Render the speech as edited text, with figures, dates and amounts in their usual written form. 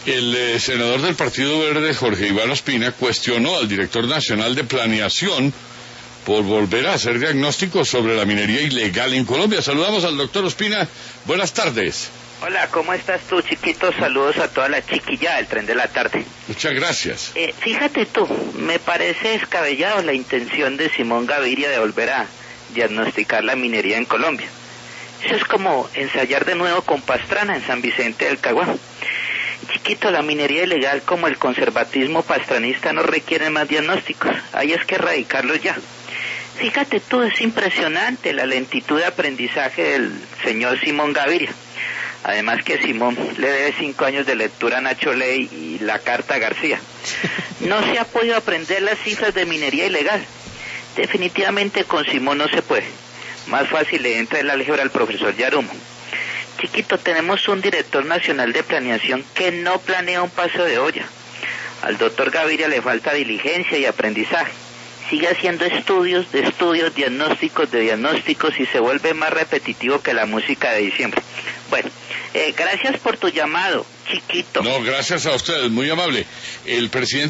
El senador del Partido Verde, Jorge Iván Ospina, cuestionó al director nacional de Planeación por volver a hacer diagnósticos sobre la minería ilegal en Colombia. Saludamos al doctor Ospina. Buenas tardes. Hola, ¿cómo estás tú, chiquito? Saludos a toda la chiquilla del tren de la tarde. Muchas gracias. Fíjate tú, me parece descabellado la intención de Simón Gaviria de volver a diagnosticar la minería en Colombia. Eso es como ensayar de nuevo con Pastrana en San Vicente del Caguán. Chiquito, la minería ilegal como el conservatismo pastranista no requiere más diagnósticos. Hay es que erradicarlos ya. Fíjate tú, es impresionante la lentitud de aprendizaje del señor Simón Gaviria. Además que Simón le debe 5 años de lectura a Nacho Ley y la carta a García. No se ha podido aprender las cifras de minería ilegal. Definitivamente con Simón no se puede. Más fácil le entra el álgebra al profesor Yarumo. Chiquito, tenemos un director nacional de planeación que no planea un paso de olla. Al doctor Gaviria le falta diligencia y aprendizaje. Sigue haciendo estudios de estudios, diagnósticos de diagnósticos y se vuelve más repetitivo que la música de diciembre. Bueno, gracias por tu llamado, chiquito. No, gracias a ustedes, muy amable. El presidente